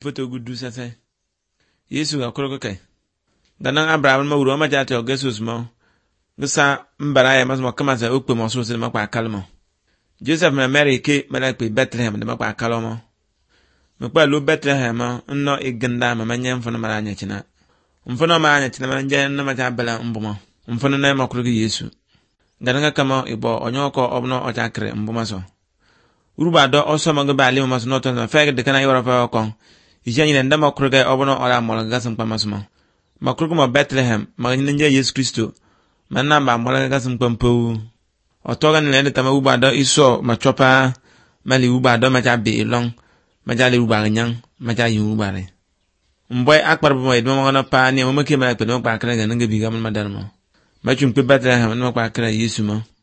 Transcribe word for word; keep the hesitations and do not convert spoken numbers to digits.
foto gudu sase Yesu ga kuro kai danan Abraham ma wuro ma jate Jesus mo gisa mbara ya mas mo kama sa okpe mo so se ma kwa kalmo Joseph na Mary ke mala pe Bethlehem de ma kwa kalmo me kwa lo Bethlehem no iganda ma manya mfono mara anya china mfono ma anya china manja na ma ja bala mbumo mfono na ma kuro ge Yesu danan kama ibo onyoko obno o jakre mbuma so uruba do oso ma go bali mo so no to na fa de kana yoro fa kon ijani na ndama kuro ge obno ora mo ga sam pa masmo makrugo ma Bethlehem ma nje Yesu Kristo manna ba mola ga sim pampo otoga ni le tama uba do iso ma chopa mali uba do ma ja be long ma ja le uba nyang ma ja yu uba re mboy akbar bo mo mo na pa ni mo ke ma pe no pa kra ga nga bi ga ma darmo ma chum pe Bethlehem no pa kra Yesu mo